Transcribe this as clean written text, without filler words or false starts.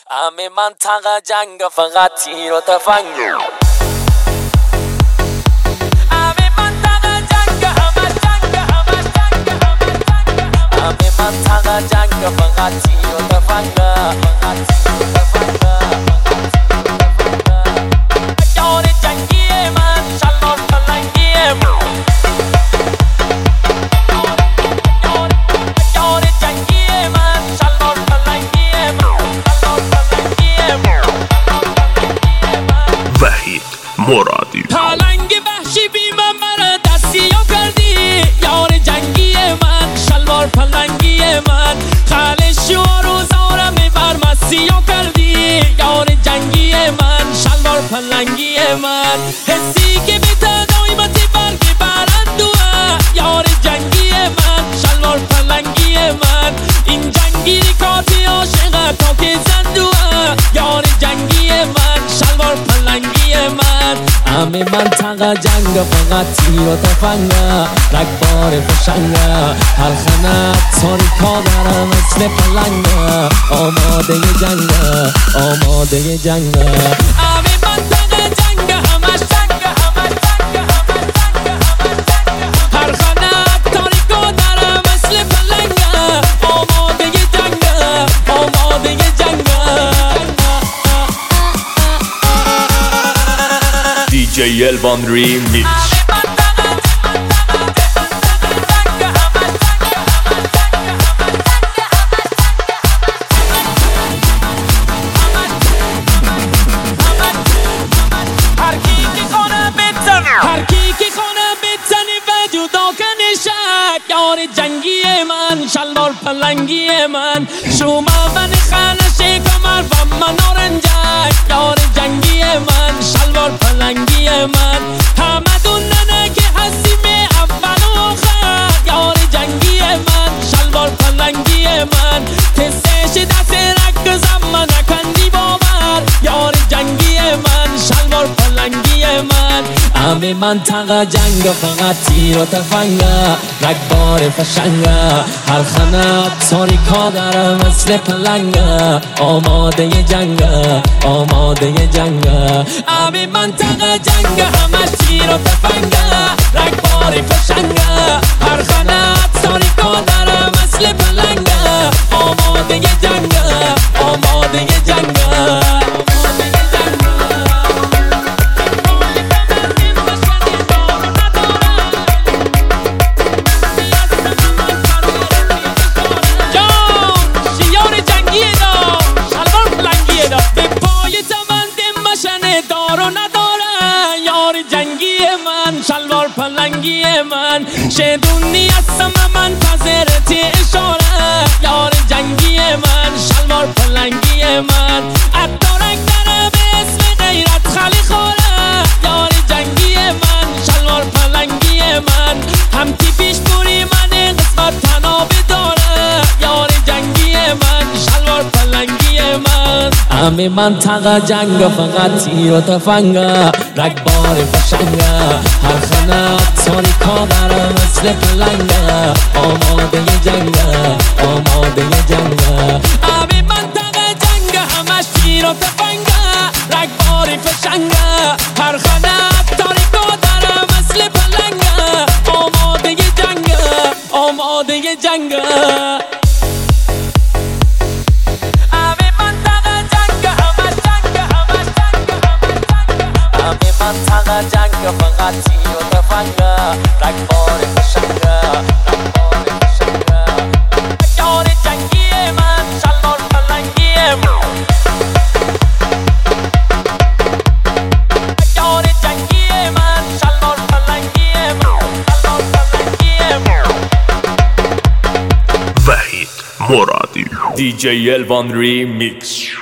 همه منطقه جنگ فقط تیر و تفنگ. همه منطقه جنگ، همه منطقه جنگ فقط تیر و تفنگ. یار جنگی من شلوار پلنگی من. یار جنگی من شلوار پلنگی من. وحید مرادی پلنگ وحشی بی من مرا دستیو کردی. یار جنگی من شلوار پلنگی من. خالش و روزارم بر مسیو کردی. یار جنگی من شلوار پلنگی من. حسی که به تدایمتی برگی برندوه. یار جنگی من شلوار پلنگی من. این جنگی ریکاتی عاشقه تا که زندوه. یار جنگی من شلوار پلنگی من. همه منطقه جنگ فقط تیر و تفنگه. رگبار فشنگه هر خنت تاریکا دارم مثل پلنگه. آماده جنگه آماده جنگه. همه منطقه جنگ همش جنگه همش جنگه همش جنگه همش جنگه. هر خنت تاریکا دارم مثل پلنگه. آماده جنگه آماده جنگه. DJ Elvan Remix. هر کی که خانه بتنی و جدا کنی شک. یار جنگی من شلوار پلنگی من. شما من خانه کمر و من نارنجک. یار جنگی من شلوار پلنگی من. همه دوننه که هستیم اول و آخر. یار جنگی من شلوار پلنگی من. کسش دست رک زمان نکندی باور. یار جنگی من شلوار پلنگی من. همه منطقه جنگ فقط تیر و تفنگه. رگبار فشنگه هر خنت تاریکا داره مثل پلنگه. آماده جنگه آماده جنگه. همه منطقه جنگ همش تیر و تفنگه. رگبار فشنگه هر خنت تاریکا داره مثل پلنگه. آماده جنگه آماده جنگه. شلوار پلنگی من شدونی هستم من پذیرتی اشاره. یار جنگی من شلوار پلنگی من. اتارک داره به اسم غیرت خالی خوره. یار جنگی من شلوار پلنگی من. هم تیپیش پوری من قسمت تنابی داره. یار جنگی من شلوار پلنگی من. همه منطقه جنگ فقط تیر و تفنگه. رگبار فشنگه هر خنت تاریکا داره مثل پلنگه. آماده جنگه آماده جنگه. همه منطقه جنگ همش تیر و تفنگه. رگبار فشنگه هر خنت تاریکا داره مثل پلنگه. آماده جنگه آماده جنگه. منطقه جنگ فقط تیر و تفنگه. رگبار فشنگه رگبار فشنگه. یار جنگی من شلوار پلنگی من. یار جنگی من شلوار پلنگی من. شلوار پلنگی من. وحید مرادی DJ Elvan Remix.